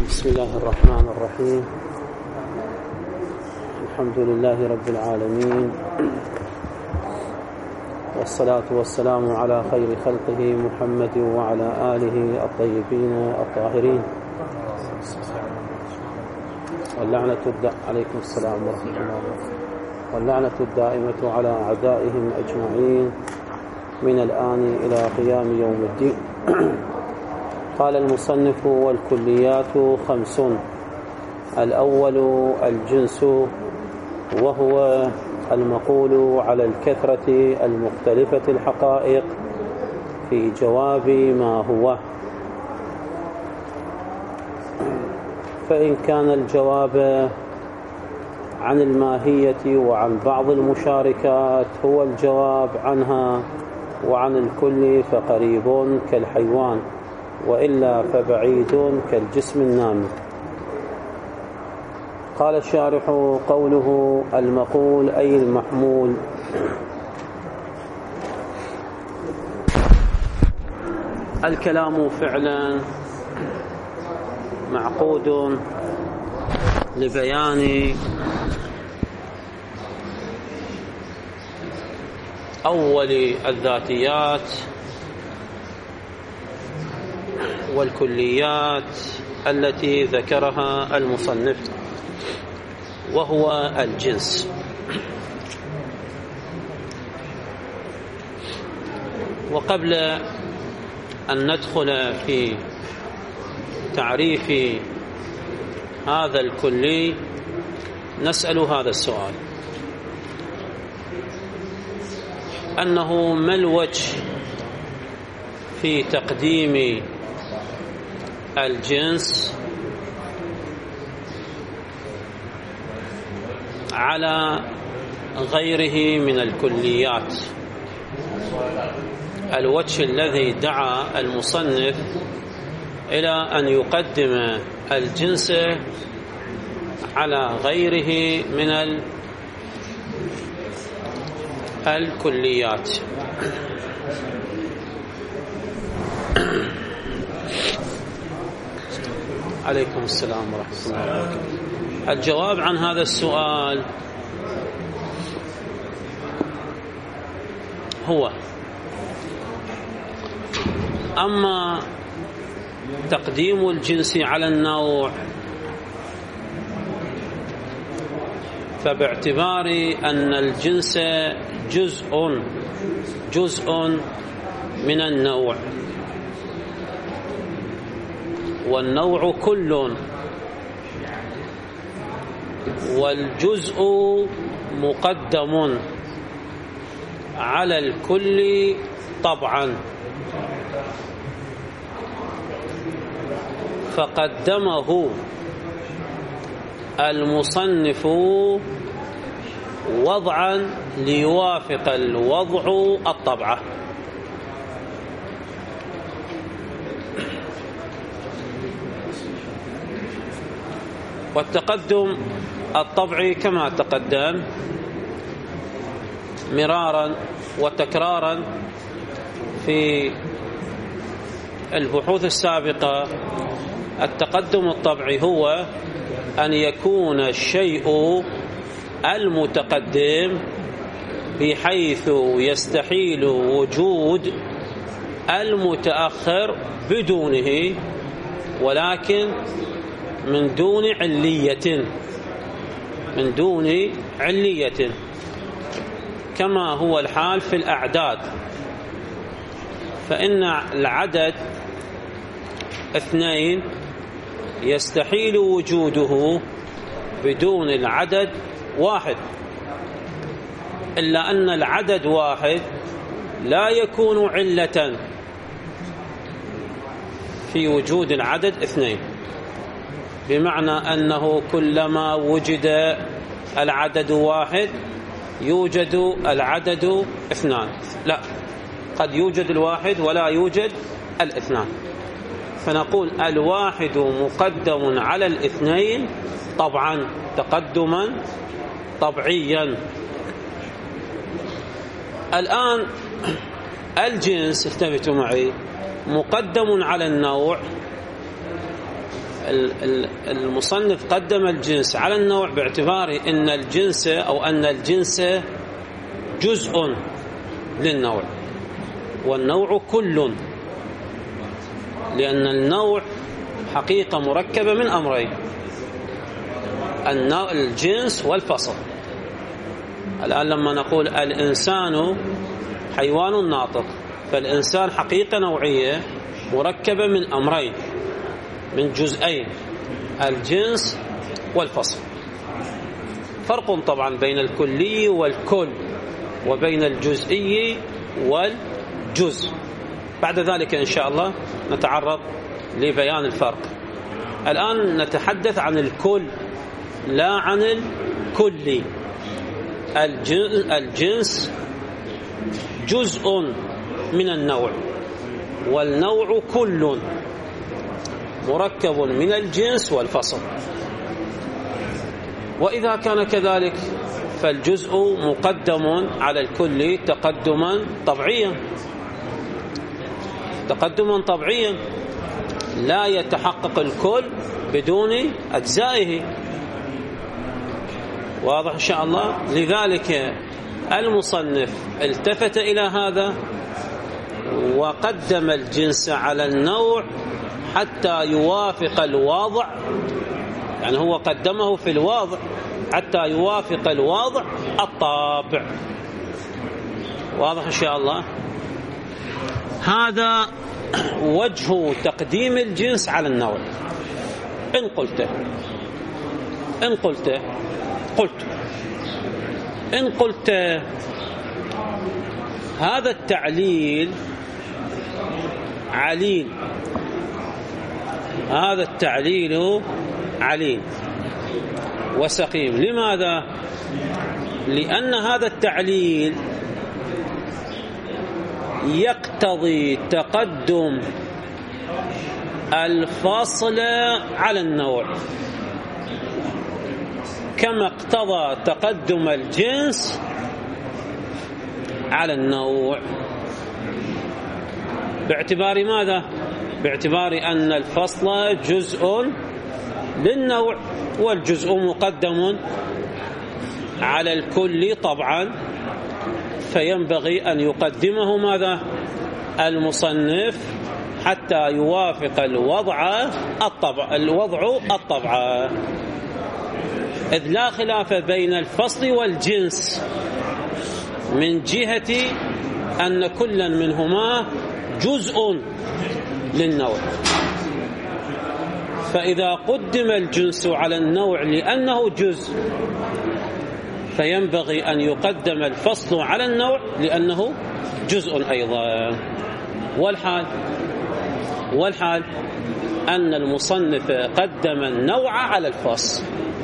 بسم الله الرحمن الرحيم. الحمد لله رب العالمين، والصلاة والسلام على خير خلقه محمد وعلى آله الطيبين الطاهرين، عليكم السلام ورحمة الله وبركاته. واللعنة الدائمة على أعدائهم أجمعين من الآن إلى قيام يوم الدين. قال المصنف: والكليات 5. الأول الجنس، وهو المقول على الكثرة المختلفة الحقائق في جواب ما هو، فإن كان الجواب عن الماهية وعن بعض المشاركات هو الجواب عنها وعن الكل فقريب كالحيوان، وإلا فبعيد كالجسم النامي. قال الشارح: قوله المقول أي المحمول، الكلام فعلا معقود لبيان أول الذاتيات والكليات التي ذكرها المصنف، وهو الجنس. وقبل أن ندخل في تعريف هذا الكلي نسأل هذا السؤال: أنه ما الوجه في تقديم الجنس على غيره من الكليات؟ الوجه الذي دعا المصنف إلى أن يقدم الجنس على غيره من الكليات. عليكم السلام ورحمة الله وبركاته. الجواب عن هذا السؤال هو: أما تقديم الجنس على النوع فباعتبار أن الجنس جزء من النوع، والنوع كل، والجزء مقدم على الكل طبعا، فقدمه المصنف وضعا ليوافق الوضع الطبعة. والتقدم الطبعي كما تقدم مرارا وتكرارا في البحوث السابقة، التقدم الطبعي هو أن يكون الشيء المتقدم بحيث يستحيل وجود المتأخر بدونه، ولكن من دون علية، كما هو الحال في الأعداد. فإن العدد 2 يستحيل وجوده بدون العدد 1، إلا أن العدد 1 لا يكون علة في وجود العدد 2، بمعنى أنه كلما وجد العدد 1 يوجد العدد 2، لا، قد يوجد 1 ولا يوجد 2. فنقول 1 مقدم على 2 طبعا، تقدما طبعيا. الآن الجنس، التفتوا معي، مقدم على النوع المصنف قدم الجنس على النوع باعتبار أن الجنس أو أن الجنس جزء للنوع، والنوع كل، لأن النوع حقيقة مركبة من أمرين: الجنس والفصل. الآن لما نقول الإنسان حيوان ناطق، فالإنسان حقيقة نوعية مركبة من أمرين، من جزئين: الجنس والفصل. فرق طبعا بين الكلي والكل، وبين الجزئي والجزء. بعد ذلك إن شاء الله نتعرض لبيان الفرق. الآن نتحدث عن الكل لا عن الكلي. الجنس جزء من النوع، والنوع كل مركب من الجنس والفصل. وإذا كان كذلك فالجزء مقدم على الكل تقدما طبيعيا، لا يتحقق الكل بدون أجزائه. واضح إن شاء الله؟ لذلك المصنف التفت إلى هذا وقدم الجنس على النوع حتى يوافق الواضع، يعني هو قدمه في الواضع حتى يوافق الواضع الطابع. واضح إن شاء الله؟ هذا وجه تقديم الجنس على النوع. إن قلت هذا التعليل عليل، هذا التعليل عليل وسقيم. لماذا؟ لأن هذا التعليل يقتضي تقدم الفصل على النوع، كما اقتضى تقدم الجنس على النوع. باعتبار ماذا؟ باعتبار أن الفصل جزء للنوع، والجزء مقدم على الكل طبعا، فينبغي أن يقدمه ماذا؟ المصنف حتى يوافق الوضع الطبع، إذ لا خلاف بين الفصل والجنس من جهة أن كلا منهما جزء للنوع. فإذا قدم الجنس على النوع لأنه جزء، فينبغي أن يقدم الفصل على النوع لأنه جزء أيضا. والحال أن المصنف قدم النوع على الفصل،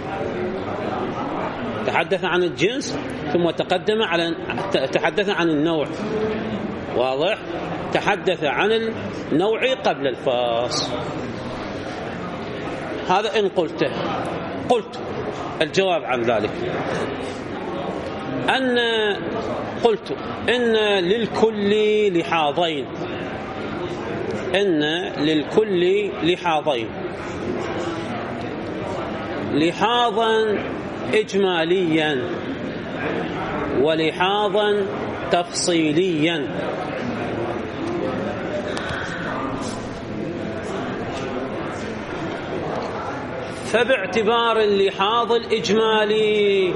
تحدث عن الجنس ثم تحدث عن النوع. واضح؟ تحدث عن النوع قبل الفصل. هذا إن قلت الجواب عن ذلك قلت إن للكل لحاظين، لحاظا إجماليا ولحاظا تفصيليا. فباعتبار اللحاظ الإجمالي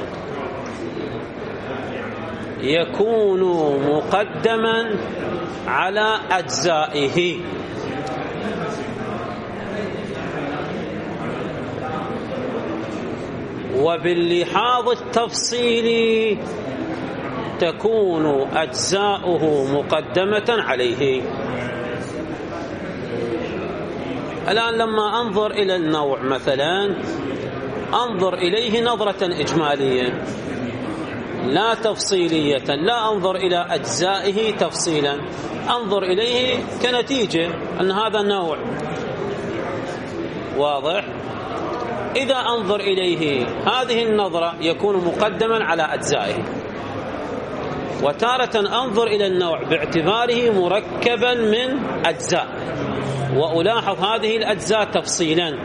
يكون مقدما على أجزائه، وباللحاظ التفصيلي تكون أجزاؤه مقدمة عليه. الآن لما أنظر إلى النوع مثلا، أنظر إليه نظرة إجمالية لا تفصيلية، لا أنظر إلى أجزائه تفصيلا، أنظر إليه كنتيجة أن هذا نوع. واضح؟ إذا أنظر إليه هذه النظرة يكون مقدما على أجزائه. وتارة أنظر إلى النوع باعتباره مركبا من أجزاء، وألاحظ هذه الأجزاء تفصيلا،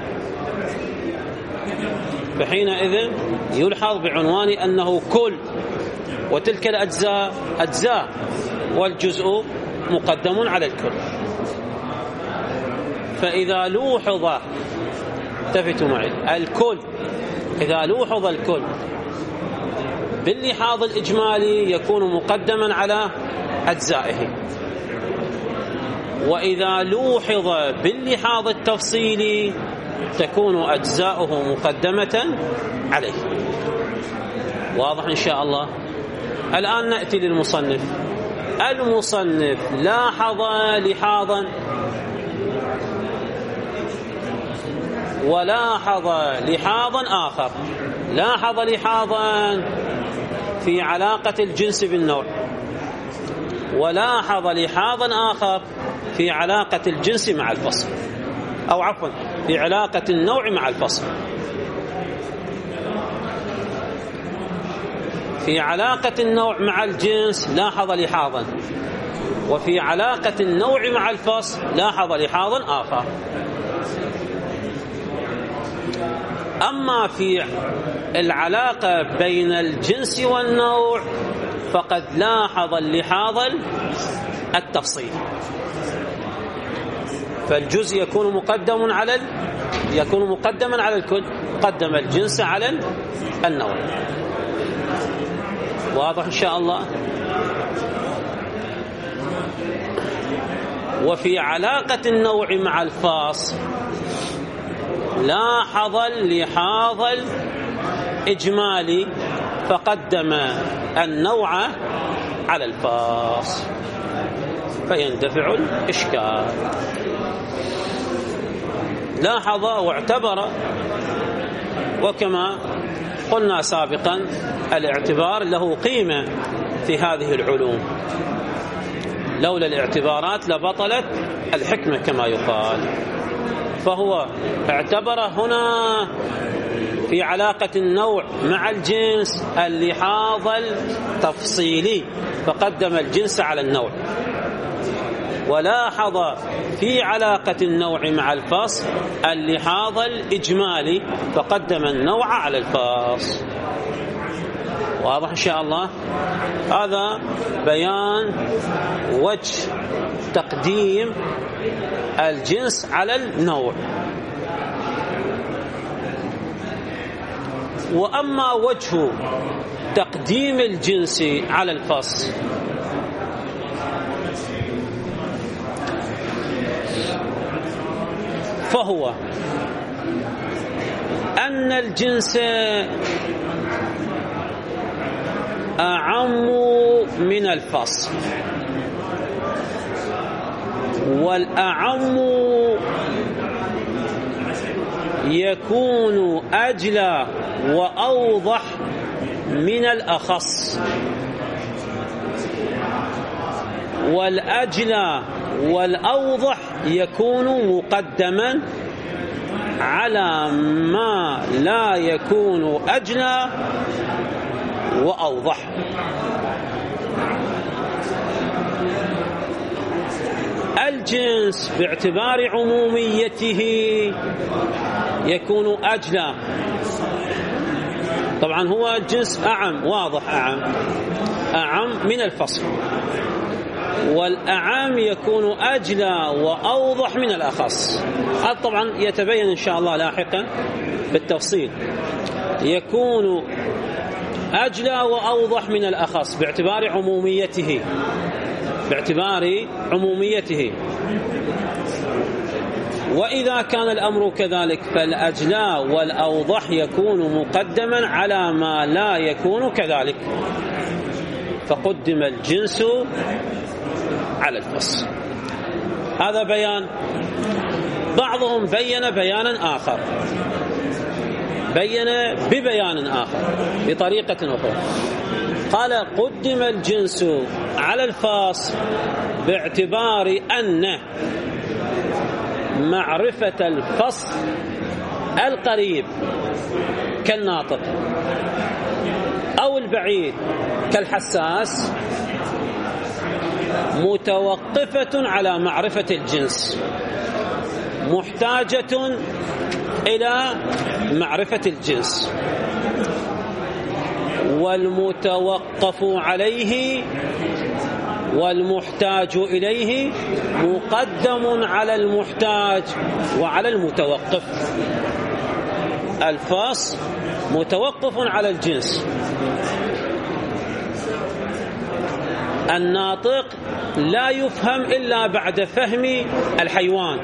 فحينئذ يلحظ بعنوان أنه كل، وتلك الأجزاء أجزاء، والجزء مقدم على الكل. فإذا لوحظ، التفتوا معي، الكل إذا لوحظ الكل باللحاظ الإجمالي يكون مقدما على أجزائه، وإذا لوحظ باللحاظ التفصيلي تكون أجزاؤه مقدمة عليه. واضح إن شاء الله؟ الآن نأتي للمصنف. المصنف لاحظ لحاظا ولاحظ لحاظا آخر. لاحظ لحاظا في علاقة الجنس بالنوع، ولاحظ لحاظا آخر في علاقة الجنس مع الفصل، أو عفوا في علاقة النوع مع الفصل. في علاقة النوع مع الجنس لاحظ لحاظا، وفي علاقة النوع مع الفصل لاحظ لحاظا آخر. أما في العلاقة بين الجنس والنوع فقد لاحظ اللحاظ التفصيل، فالجزء يكون مقدما على الكل، قدم الجنس على النوع. واضح إن شاء الله؟ وفي علاقة النوع مع الفصل لاحظ اللحاظ الإجمالي فقدم النوع على الفصل، فيندفع الإشكال. لاحظ واعتبر، وكما قلنا سابقا الاعتبار له قيمة في هذه العلوم، لولا الاعتبارات لبطلت الحكمة كما يقال. فهو اعتبر هنا في علاقة النوع مع الجنس اللحاظ التفصيلي فقدم الجنس على النوع، ولاحظ في علاقة النوع مع الفصل اللحاظ الإجمالي فقدم النوع على الفصل. واضح إن شاء الله؟ هذا بيان وجه تقديم الجنس على النوع. وأما وجه تقديم الجنس على الفصل فهو أن الجنس أعم من الفصل، والأعم يكون أجلى وأوضح من الأخص، والأجلى والأوضح يكون مقدما على ما لا يكون أجلى وأوضح. الجنس باعتبار عموميته يكون أجلى، طبعا هو الجنس أعم، واضح أعم من الفصل، والأعم يكون أجلى وأوضح من الأخص. هذا طبعا يتبين إن شاء الله لاحقا بالتفصيل. يكون أجلى وأوضح من الأخص باعتبار عموميته. وإذا كان الأمر كذلك فالأجلى والأوضح يكون مقدما على ما لا يكون كذلك، فقدم الجنس على الفصل. هذا بيان. بعضهم بين بيانا آخر، بين ببيان آخر بطريقة أخرى، قال قدم الجنس على الفصل باعتبار أن معرفة الفصل القريب كالناطق أو البعيد كالحساس متوقفة على معرفة الجنس. محتاجة إلى معرفة الجنس، والمتوقف عليه والمحتاج إليه مقدم على المحتاج وعلى المتوقف. الفصل متوقف على الجنس. الناطق لا يفهم إلا بعد فهم الحيوان،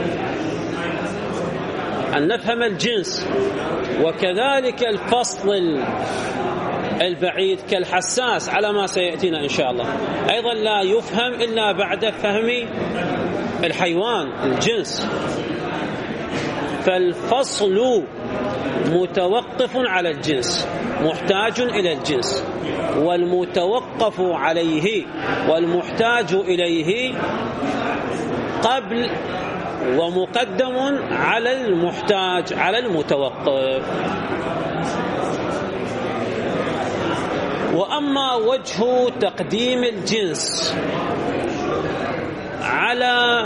أن نفهم الجنس. وكذلك الفصل البعيد كالحساس على ما سيأتينا إن شاء الله أيضا لا يفهم إلا بعد فهم الحيوان الجنس. فالفصل متوقف على الجنس محتاج إلى الجنس، والمتوقف عليه والمحتاج إليه قبل ومقدم على المحتاج على المتوقف. وأما وجه تقديم الجنس على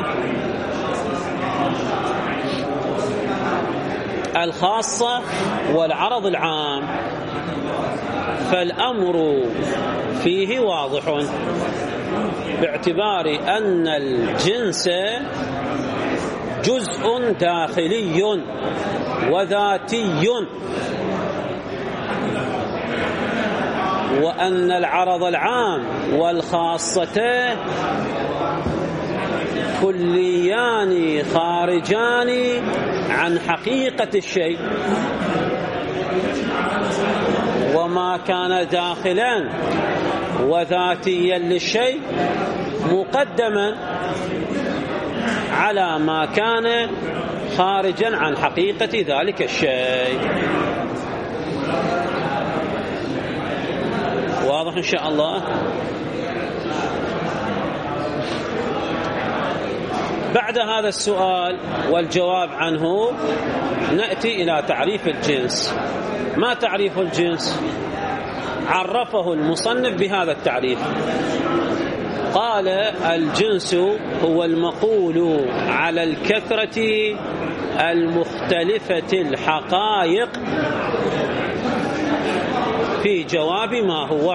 الخاصة والعرض العام فالأمر فيه واضح، باعتبار أن الجنس جزء داخلي وذاتي، وأن العرض العام والخاصة كليان خارجان عن حقيقة الشيء، وما كان داخلا وذاتيا للشيء مقدما على ما كان خارجا عن حقيقة ذلك الشيء. واضح إن شاء الله؟ بعد هذا السؤال والجواب عنه نأتي إلى تعريف الجنس. ما تعريف الجنس؟ عرفه المصنف بهذا التعريف، قال: الجنس هو المقول على الكثرة المختلفة الحقائق في جواب ما هو.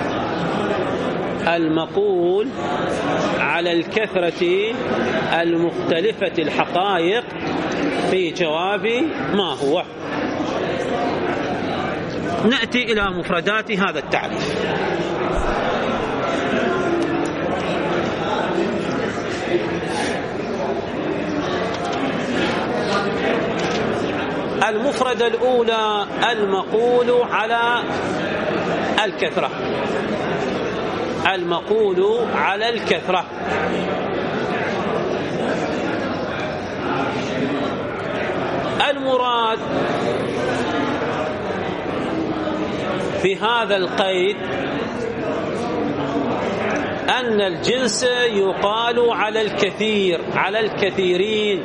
المقول على الكثرة المختلفة الحقائق في جواب ما هو. نأتي إلى مفردات هذا التعريف. المفردة الأولى المقول على الكثرة. المقول على الكثرة المراد في هذا القيد أن الجنس يقال على الكثير على الكثيرين،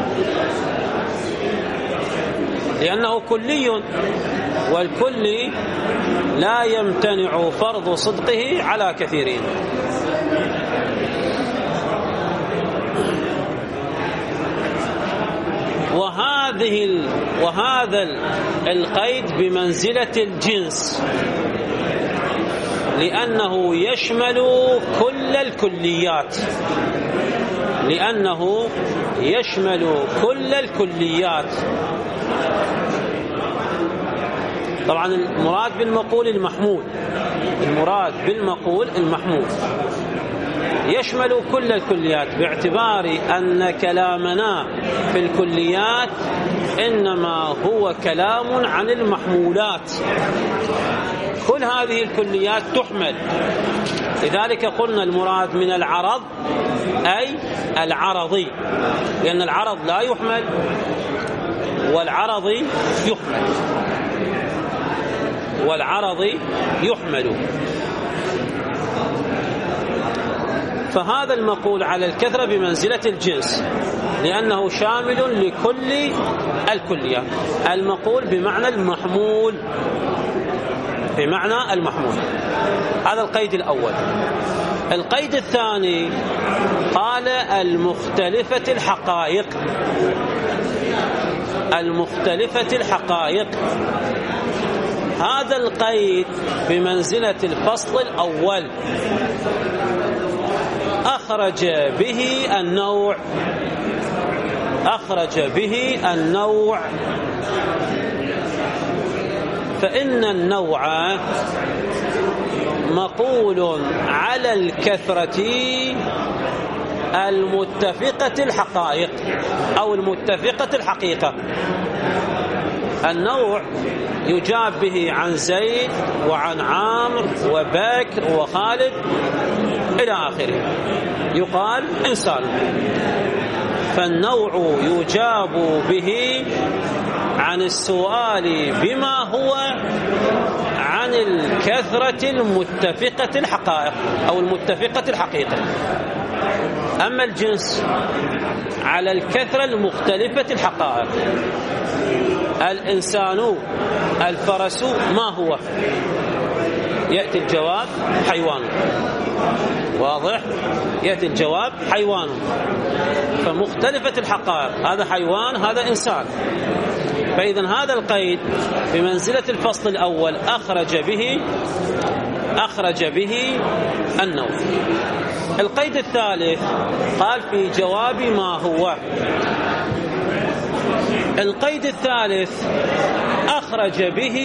لأنه كلي، والكل لا يمتنع فرض صدقه على كثيرين. وهذا القيد بمنزلة الجنس، لأنه يشمل كل الكليات، لأنه يشمل كل الكليات. طبعا المراد بالمقول المحمول، المراد بالمقول المحمول يشمل كل الكليات، باعتبار أن كلامنا في الكليات إنما هو كلام عن المحمولات. كل هذه الكليات تحمل، لذلك قلنا المراد من العرض أي العرضي، لأن العرض لا يحمل والعرضي يحمل، والعرضي يحمل. فهذا المقول على الكثرة بمنزلة الجنس، لأنه شامل لكل الكليات. المقول بمعنى المحمول، بمعنى المحمول. هذا القيد الأول. القيد الثاني قال المختلفة الحقائق. المختلفة الحقائق هذا القيد بمنزلة الفصل الأول، أخرج به النوع. أخرج به النوع، فإن النوع مقول على الكثرة المتفقة الحقائق أو المتفقة الحقيقة. النوع يجاب به عن زيد وعن عامر وبكر وخالد إلى آخره، يقال إنسان. فالنوع يجاب به عن السؤال بما هو عن الكثرة المتفقة الحقائق أو المتفقة الحقيقة. أما الجنس على الكثرة المختلفة الحقائق. الإنسان، الفرس، ما هو؟ يأتي الجواب حيوان. واضح؟ يأتي الجواب حيوان. فمختلفة الحقائق، هذا حيوان هذا إنسان. فإذا هذا القيد بمنزلة الفصل الأول أخرج به النوع. القيد الثالث قال في جواب ما هو. القيد الثالث أخرج به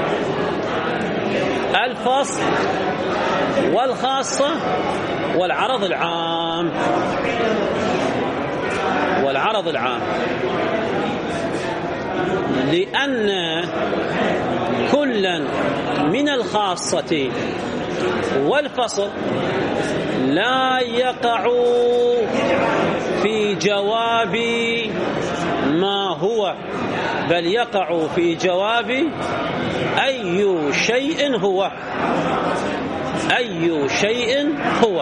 الفصل والخاصة والعرض العام. والعرض العام لأن كلا من الخاصة والفصل لا يقع في جواب ما هو، بل يقع في جواب أي شيء هو. أي شيء هو.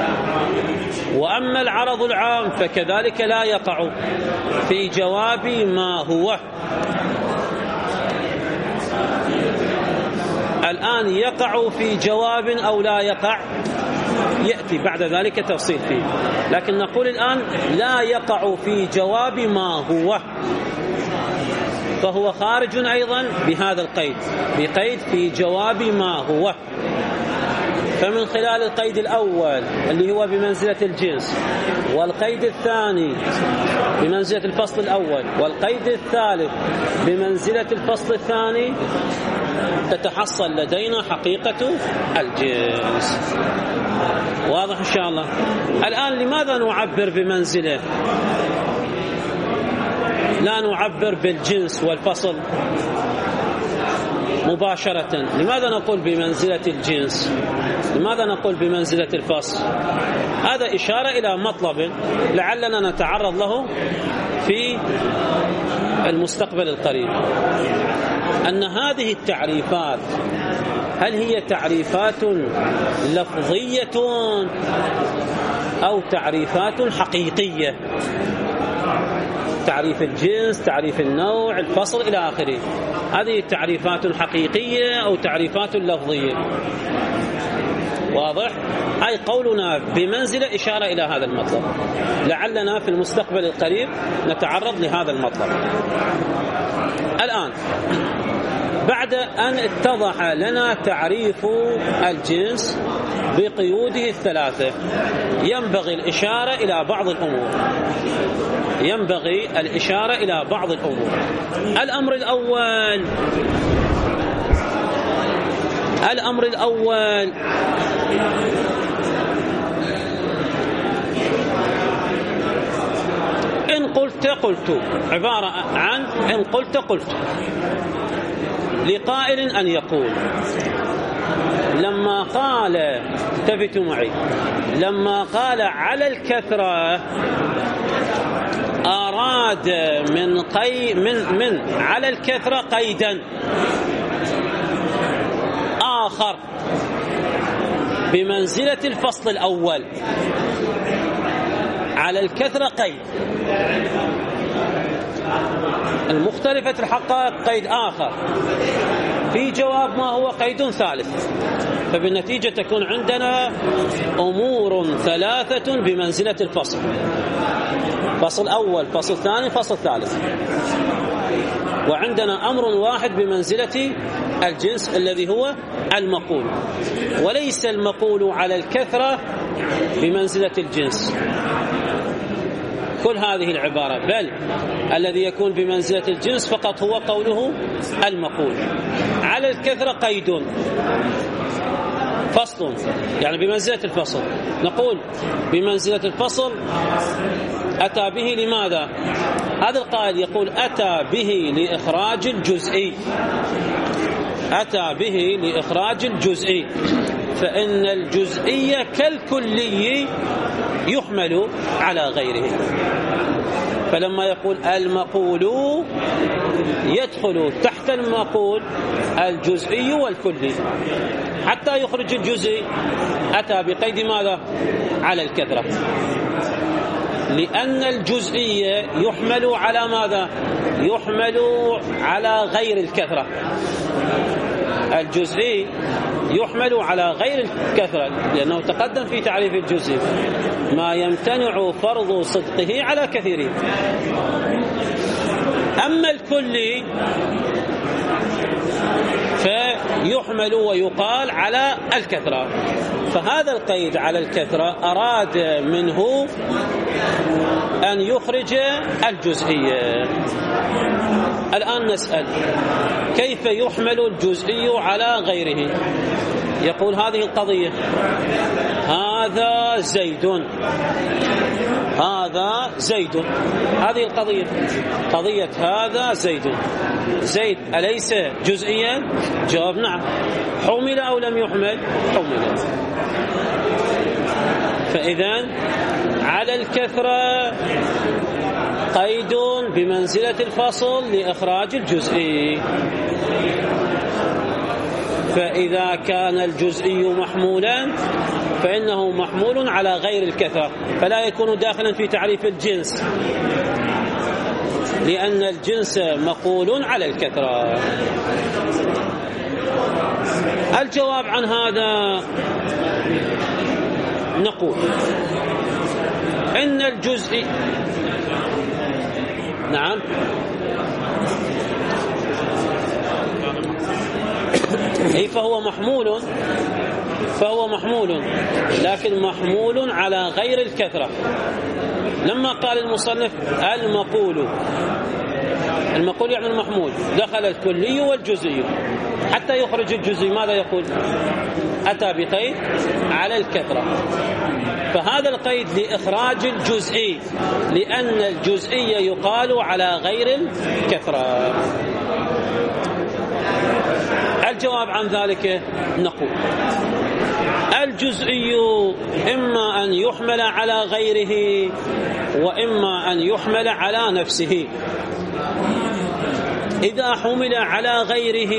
وأما العرض العام فكذلك لا يقع في جواب ما هو. الآن يقع في جواب أو لا يقع، يأتي بعد ذلك تفصيل فيه، لكن نقول الآن لا يقع في جواب ما هو، فهو خارج أيضا بهذا القيد، بقيد في جواب ما هو. فمن خلال القيد الأول اللي هو بمنزلة الجنس، والقيد الثاني بمنزلة الفصل الأول، والقيد الثالث بمنزلة الفصل الثاني، تتحصل لدينا حقيقة الجنس. واضح إن شاء الله؟ الآن لماذا نعبر بمنزلة؟ لا نعبر بالجنس والفصل مباشرة. لماذا نقول بمنزلة الجنس؟ لماذا نقول بمنزلة الفصل؟ هذا إشارة إلى مطلب لعلنا نتعرض له في المستقبل القريب، أن هذه التعريفات هل هي تعريفات لفظية أو تعريفات حقيقية؟ تعريف الجنس، تعريف النوع، الفصل إلى آخره، هذه تعريفات حقيقية أو تعريفات لفظية؟ واضح؟ أي قولنا بمنزلة إشارة إلى هذا المطلب، لعلنا في المستقبل القريب نتعرض لهذا المطلب. الآن بعد أن اتضح لنا تعريف الجنس بقيوده الثلاثة، ينبغي الإشارة إلى بعض الأمور. ينبغي الإشارة إلى بعض الأمور. الأمر الأول إن قلت قلت، عبارة عن إن قلت قلت. لقائل أن يقول لما قال، انتبهوا معي، لما قال على الكثرة أراد من على الكثرة قيدا آخر بمنزلة الفصل الأول. على الكثرة قيد، المختلفة الحقائق قيد آخر، في جواب ما هو قيد ثالث. فبالنتيجة تكون عندنا أمور ثلاثة بمنزلة الفصل: فصل أول، فصل ثاني، فصل ثالث. وعندنا أمر واحد بمنزلة الجنس الذي هو المقول، وليس المقول على الكثرة بمنزلة الجنس. كل هذه العبارة، بل الذي يكون بمنزلة الجنس فقط هو قوله المقول. على الكثرة قيد، فصل، يعني بمنزلة الفصل. نقول بمنزلة الفصل أتى به لماذا؟ هذا القائل يقول أتى به لإخراج الجزئي، أتى به لإخراج الجزئي، فإن الجزئي كالكلي يحمل على غيره. فلما يقول المقول يدخل تحت المقول الجزئي والكلي حتى يخرج الجزئي. أتى بقيد ماذا؟ على الكثرة، لأن الجزئي يحمل على ماذا؟ يحمل على غير الكثرة. الجزئي يحمل على غير الكثرة، لأنه تقدم في تعريف الجزئي ما يمتنع فرض صدقه على كثيره. أما الكلي فيحمل ويقال على الكثرة. فهذا القيد على الكثرة أراد منه أن يخرج الجزئية. الآن نسأل كيف يحمل الجزئي على غيره؟ يقول هذه القضية: هذا زيد، هذا زيد. هذه القضية، قضية هذا زيد. زيد أليس جزئيا؟ جواب نعم. حمل أو لم يحمل؟ حمل. فإذن على الكثرة قيد بمنزلة الفصل لإخراج الجزئي. فإذا كان الجزئي محمولا فإنه محمول على غير الكثرة، فلا يكون داخلا في تعريف الجنس، لأن الجنس مقول على الكثرة. الجواب عن هذا نقول إن الجزء نعم فهو محمول لكن محمول على غير الكثرة. لما قال المصنف المقول يعني المحمول، دخل الكلي والجزئي حتى يخرج الجزئي. ماذا يقول؟ أتى بقيد على الكثرة. فهذا القيد لإخراج الجزئي، لأن الجزئي يقال على غير الكثرة. الجواب عن ذلك نقول الجزئي إما أن يحمل على غيره وإما أن يحمل على نفسه. إذا حمل على غيره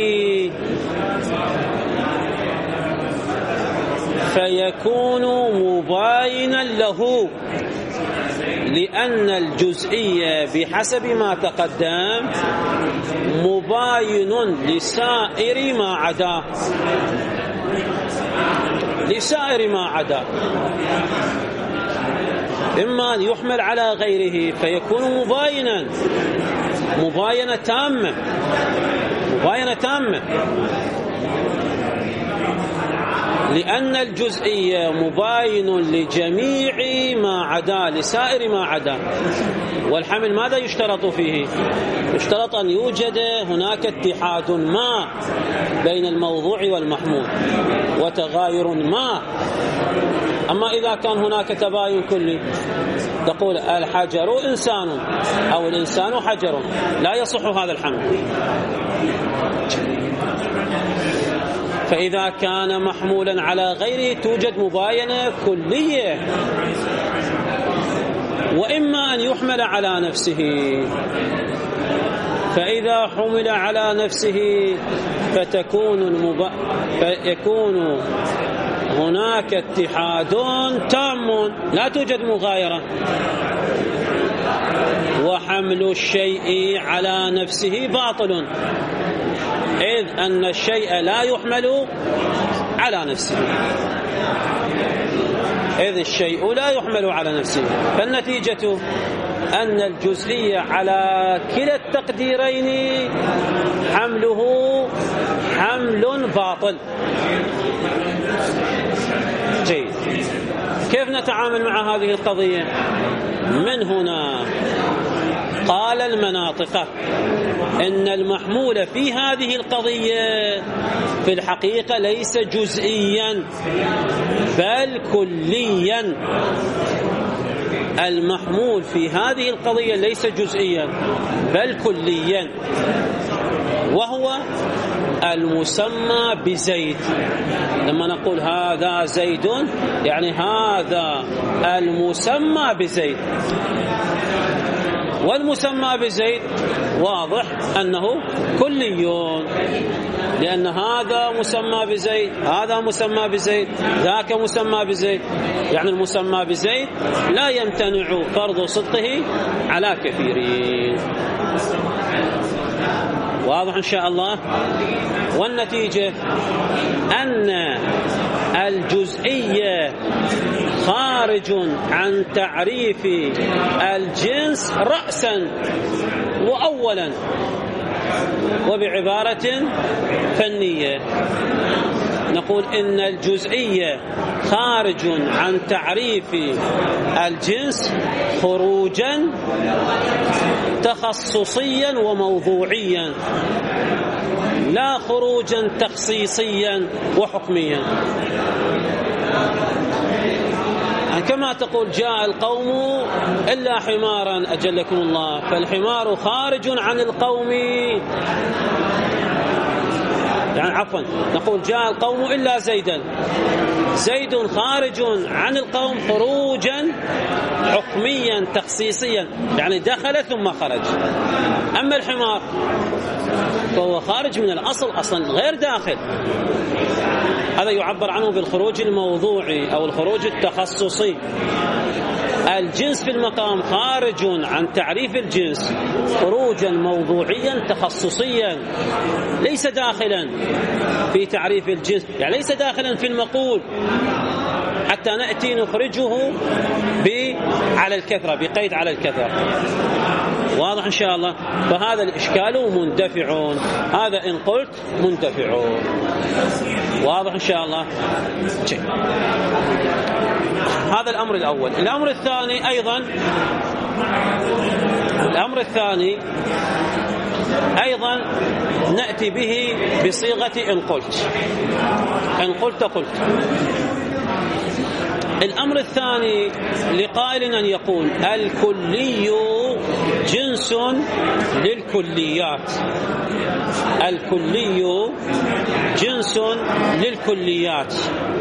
فيكون مباينا له، لأن الجزئي بحسب ما تقدم مباين لسائر ما عدا، لسائر ما عدا. إما أن يحمل على غيره فيكون مباينا، مباينة تامة، مباينة تامة، لأن الجزئي مباين لجميع ما عدا، لسائر ما عدا. والحمل ماذا يشترط فيه؟ يشترط أن يوجد هناك اتحاد ما بين الموضوع والمحمول وتغاير ما. أما إذا كان هناك تباين كلي، تقول الحجر إنسان أو الإنسان حجر، لا يصح هذا الحمل. فإذا كان محمولا على غيره توجد مباينة كلية. وإما أن يحمل على نفسه، فإذا حمل على نفسه فيكون هناك اتحاد تام، لا توجد مغايرة. وحمل الشيء على نفسه باطل، إذ أن الشيء لا يحمل على نفسه، إذ الشيء لا يحمل على نفسه. فالنتيجة أن الجزئية على كلا التقديرين حمله حمل باطل. جيد. كيف نتعامل مع هذه القضية؟ من هنا قال المناطق إن المحمول في هذه القضية في الحقيقة ليس جزئيا بل كليا. المحمول في هذه القضية ليس جزئيا بل كليا، وهو المسمى بزيد. لما نقول هذا زيد يعني هذا المسمى بزيد، والمسمى بزيد واضح أنه كلي، لأن هذا مسمى بزيد، هذا مسمى بزيد، ذاك مسمى بزيد، يعني المسمى بزيد لا يمتنع فرض صدقه على كثيرين. واضح إن شاء الله. والنتيجة أن الجزئية خارج عن تعريف الجنس رأسا وأولا وبعبارة فنية. نقول إن الجزئية خارج عن تعريف الجنس خروجا تخصصيا وموضوعيا، لا خروجا تخصيصيا وحكميا. كما تقول جاء القوم إلا حمارا أجلكم الله، فالحمار خارج عن القوم، يعني عفوا نقول جاء القوم إلا زيدا، زيد خارج عن القوم خروجا حكميا تخصيصيا، يعني دخل ثم خرج. أما الحمار فهو خارج من الأصل أصلا غير داخل، هذا يعبر عنه بالخروج الموضوعي أو الخروج التخصصي. الجنس في المقام خارج عن تعريف الجنس خروجا موضوعيا تخصصيا، ليس داخلا في تعريف الجنس، يعني ليس داخلا في المقول حتى نأتي نخرجه على الكثرة، بقيد على الكثرة. واضح إن شاء الله. فهذا الإشكال مندفع، هذا إن قلت مندفع. واضح إن شاء الله. هذا الأمر الأول. الأمر الثاني أيضا نأتي به بصيغة إن قلت. إن قلت قلت. الأمر الثاني لقائل أن يقول الكلي جنس للكليات، الكلي جنس للكليات،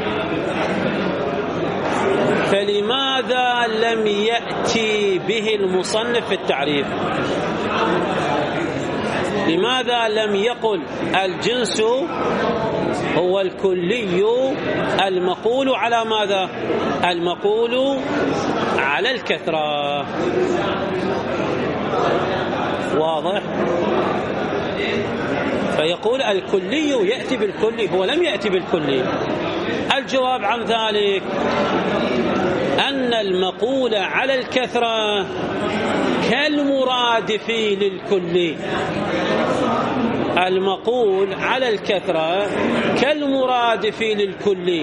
فلماذا لم يأتي به المصنف في التعريف؟ لماذا لم يقل الجنس هو الكلي المقول على ماذا؟ المقول على الكثرة. واضح؟ فيقول الكلي يأتي بالكلي، هو لم يأتي بالكلي. الجواب عن ذلك أن المقول على الكثرة كالمرادف للكلي، المقول على الكثرة كالمرادف للكلي،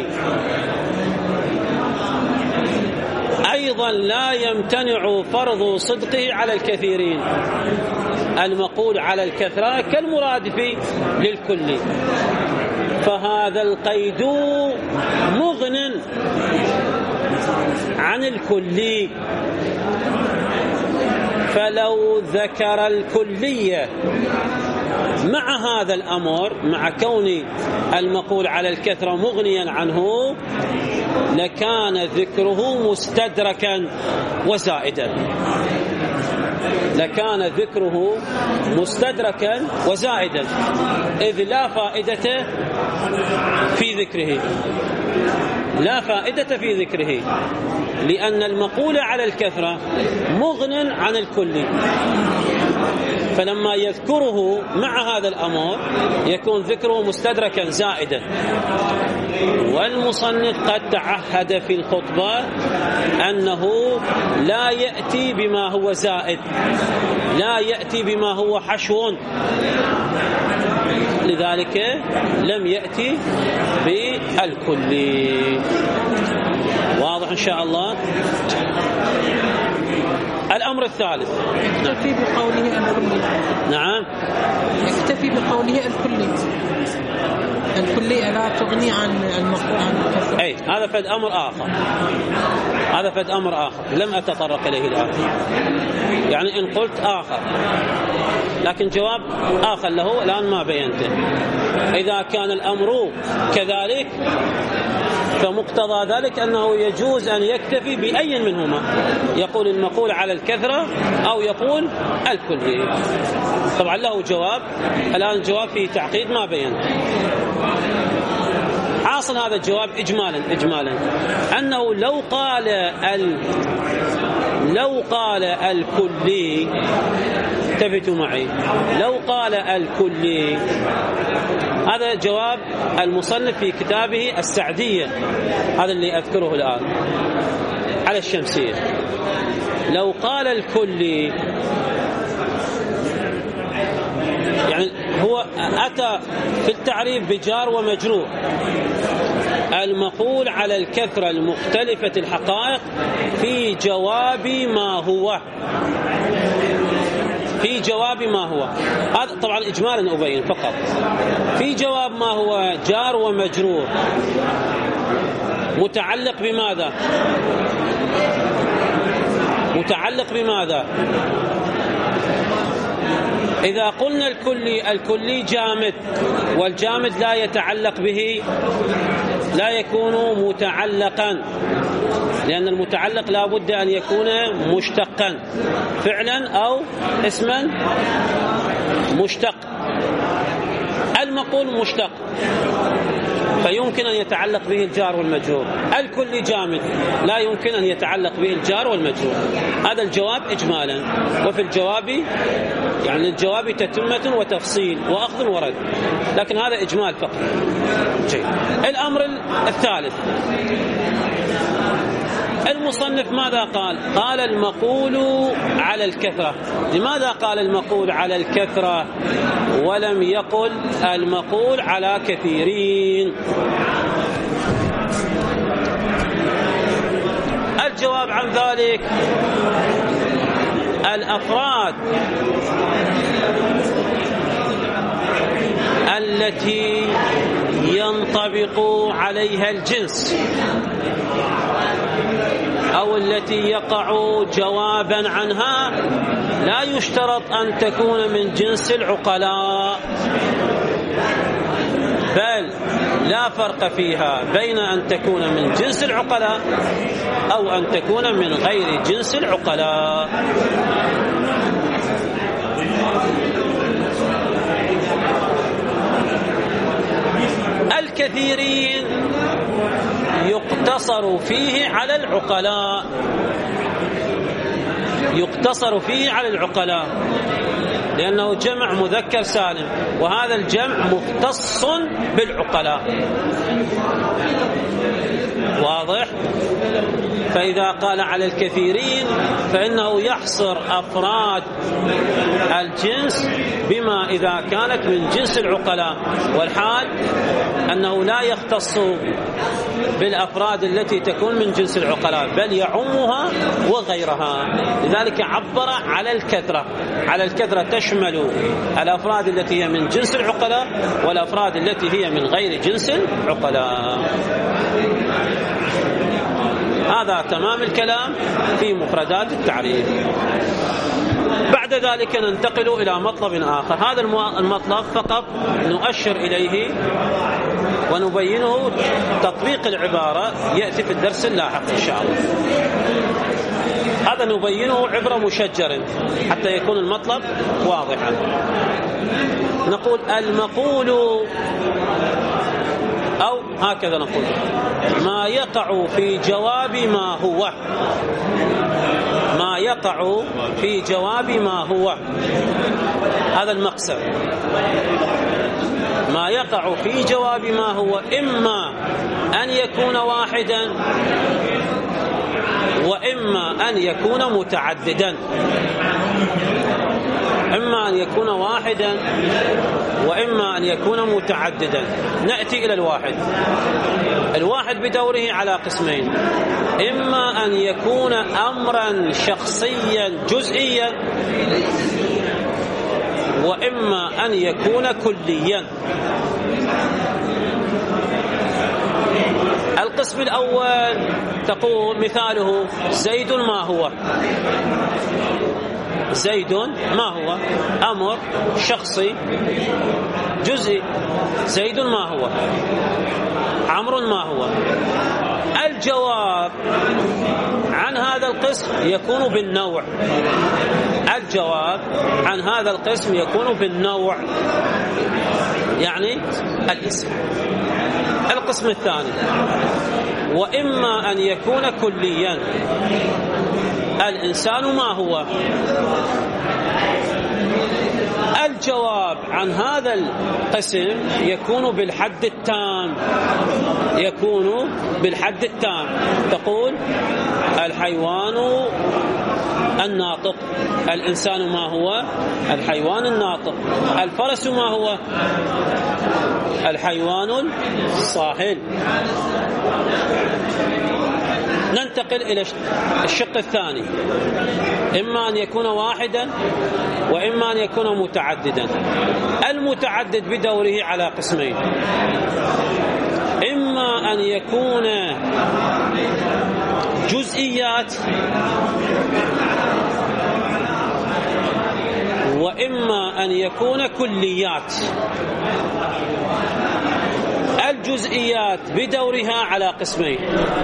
أيضا لا يمتنع فرض صدقه على الكثيرين. المقول على الكثرة كالمرادف للكلي، فهذا القيد مغن عن الكلي. فلو ذكر الكلية مع هذا الأمر، مع كون المقول على الكثرة مغنيا عنه، لكان ذكره مستدركا وزائدا، لكان ذكره مستدركا وزائدا، إذ لا فائدة في ذكره، لا فائدة في ذكره، لأن المقول على الكثرة مغن عن الكل، فلما يذكره مع هذا الأمر يكون ذكره مستدركا زائدا. والمصنف قد تعهد في الخطبة أنه لا يأتي بما هو زائد، لا يأتي بما هو حشو، لذلك لم يأتي بالكل. واضح إن شاء الله. الأمر الثالث يكتفي بقوله الكلي. نعم، يكتفي بقوله الكلي، الكلية لا تغني عن الكثرة. أي هذا فد أمر آخر، هذا فد أمر آخر لم أتطرق إليه الآن. يعني إن قلت آخر لكن جواب آخر له الآن ما بينته. إذا كان الأمر كذلك فمقتضى ذلك أنه يجوز أن يكتفي بأي منهما، يقول المقول على الكثرة أو يقول الكلي. طبعا له جواب، الآن الجواب فيه تعقيد ما بين. حاصل هذا الجواب إجمالا أنه لو قال الكلي، التفتوا معي، لو قال الكلي، هذا جواب المصنف في كتابه السعدية، هذا اللي أذكره الآن على الشمسية. لو قال الكلي يعني هو أتى في التعريف بجار ومجرور. المقول على الكثرة المختلفة الحقائق في جواب ما هو، في جواب ما هو، هذا طبعا إجمالا أبين فقط. في جواب ما هو جار ومجرور متعلق بماذا؟ متعلق بماذا؟ إذا قلنا الكلي جامد، والجامد لا يتعلق به، لا يكون متعلقا، لأن المتعلق لا بد أن يكون مشتقا فعلا أو اسما مشتق. المقول مشتق فيمكن أن يتعلق به الجار والمجرور. الكل جامد لا يمكن أن يتعلق به الجار والمجرور. هذا الجواب إجمالا. وفي الجواب يعني الجواب تتمة وتفصيل وأخذ ورد، لكن هذا إجمال فقط. جيد. الأمر الثالث، المصنف ماذا قال؟ قال المقول على الكثرة. لماذا قال المقول على الكثرة ولم يقل المقول على كثيرين؟ الجواب عن ذلك الأفراد التي ينطبق عليها الجنس أو التي يقع جوابا عنها لا يشترط أن تكون من جنس العقلاء، بل لا فرق فيها بين أن تكون من جنس العقلاء أو أن تكون من غير جنس العقلاء. الكثيرين يقتصر فيه على العقلاء، يقتصر فيه على العقلاء لأنه جمع مذكر سالم، وهذا الجمع مختص بالعقلاء. واضح؟ فإذا قال على الكثيرين فإنه يحصر أفراد الجنس بما إذا كانت من جنس العقلاء، والحال أنه لا يختص بالأفراد التي تكون من جنس العقلاء بل يعمها وغيرها. لذلك عبر على الكثرة. على الكثرة تشمل الأفراد التي هي من جنس العقلاء والأفراد التي هي من غير جنس العقلاء. هذا تمام الكلام في مفردات التعريف. بعد ذلك ننتقل إلى مطلب آخر. هذا المطلب فقط نؤشر إليه ونبينه. تطبيق العبارة يأتي في الدرس اللاحق إن شاء الله. هذا نبينه عبر مشجر حتى يكون المطلب واضحا. نقول المقول أو هكذا نقول ما يقع في جواب ما هو، ما يقع في جواب ما هو، هذا المقسم. ما يقع في جواب ما هو إما أن يكون واحدا وإما أن يكون متعددا، إما أن يكون واحدا وإما أن يكون متعددا. نأتي إلى الواحد. الواحد بدوره على قسمين، إما أن يكون أمرا شخصيا جزئيا وإما أن يكون كليا. القسم الأول تقول مثاله زيد ما هو؟ زيد ما هو؟ أمر شخصي جزئي. زيد ما هو؟ عمرو ما هو؟ الجواب عن هذا القسم يكون بالنوع. الجواب عن هذا القسم يكون بالنوع، يعني الاسم. القسم الثاني وإما أن يكون كليا. الإنسان ما هو؟ الجواب عن هذا القسم يكون بالحد التام، يكون بالحد التام. تقول الحيوان الناطق. الإنسان ما هو؟ الحيوان الناطق. الفرس ما هو؟ الحيوان الصاهل. ننتقل إلى الشق الثاني، إما أن يكون واحدا وإما أن يكون متعددا. المتعدد بدوره على قسمين، إما أن يكون جزئيات وإما أن يكون كليات. الجزئيات بدورها على قسمين،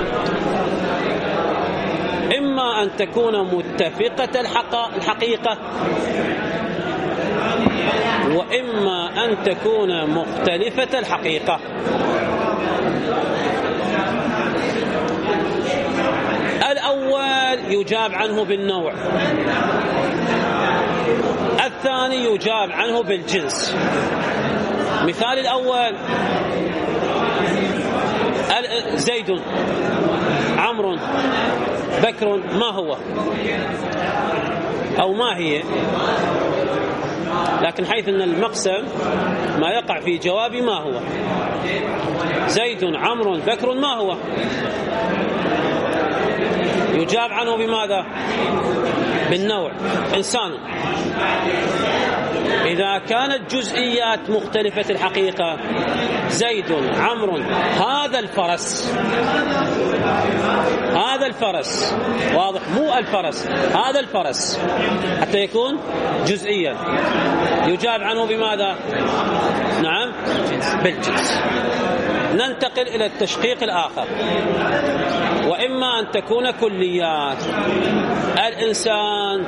إما أن تكون متفقة الحقيقة وإما أن تكون مختلفة الحقيقة. الأول يجاب عنه بالنوع، الثاني يجاب عنه بالجنس. مثال الأول زيد عمرو بكر ما هو أو ما هي، لكن حيث أن المقسم ما يقع في جواب ما هو. زيد عمرو بكر ما هو؟ يجاب عنه بماذا؟ بالنوع. إنسان. إذا كانت جزئيات مختلفة الحقيقة، زيد عمرو هذا الفرس، هذا الفرس، واضح؟ مو الفرس، هذا الفرس، حتى يكون جزئيا يجاب عنه بماذا؟ نعم، بالجنس. ننتقل إلى التشقيق الآخر، وإما أن تكون كليات. الإنسان،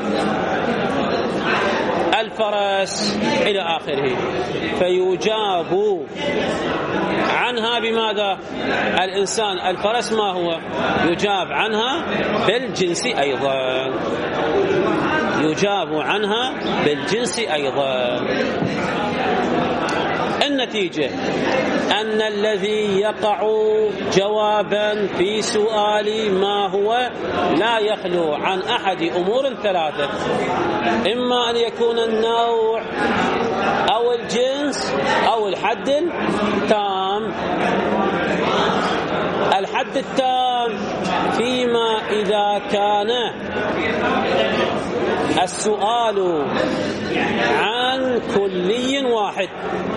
الفرس إلى آخره، فيجاب عنها بماذا؟ الإنسان الفرس ما هو؟ يجاب عنها بالجنس أيضا، يجاب عنها بالجنس أيضا. النتيجة أن الذي يقع جوابا في سؤال ما هو لا يخلو عن أحد أمور ثلاثة، إما أن يكون النوع أو الجنس أو الحد التام. الحد التام فيما إذا كان السؤال عن كلي واحد.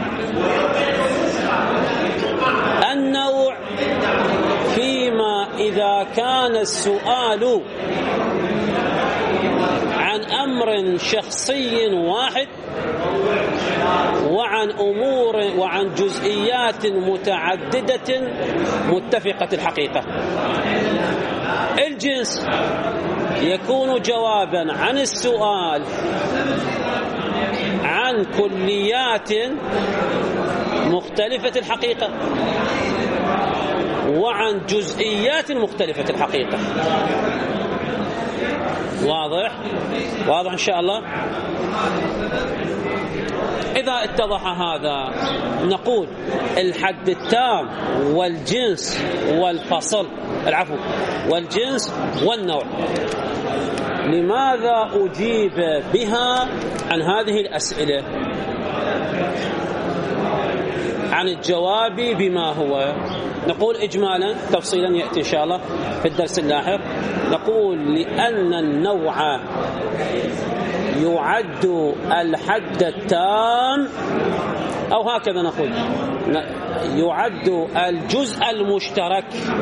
النوع فيما إذا كان السؤال عن أمر شخصي واحد وعن جزئيات متعددة متفقة الحقيقة. الجنس يكون جوابا عن السؤال عن كليات مختلفة الحقيقة وعن جزئيات مختلفة الحقيقة. واضح إن شاء الله. إذا اتضح هذا نقول الحد التام والجنس والفصل، والجنس والنوع. لماذا أجيب بها عن هذه الأسئلة؟ عن الجواب بما هو. نقول إجمالا، تفصيلا يأتي إن شاء الله في الدرس اللاحق. نقول لأن النوع يعد الحد التام، أو هكذا نقول يعد الجزء المشترك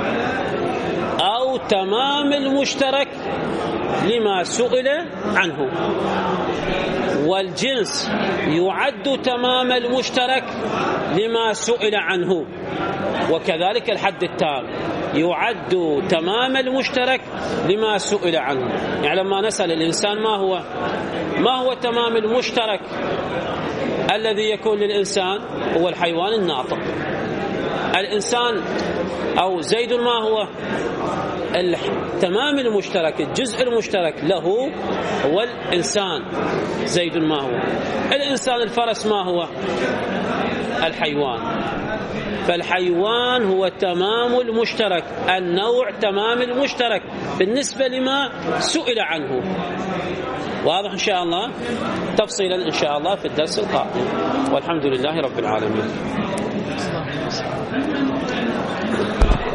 أو تمام المشترك لما سئل عنه، والجنس يعد تمام المشترك لما سئل عنه، وكذلك الحد التام يعد تمام المشترك لما سئل عنه. يعني لما نسأل الإنسان ما هو تمام المشترك الذي يكون للإنسان، هو الحيوان الناطق. الإنسان أو زيد ما هو التمام المشترك، الجزء المشترك له هو الإنسان. زيد ما هو الإنسان، الفرس ما هو الحيوان. فالحيوان هو تمام المشترك، النوع تمام المشترك بالنسبة لما سئل عنه. واضح إن شاء الله، تفصيلا إن شاء الله في الدرس القادم. والحمد لله رب العالمين.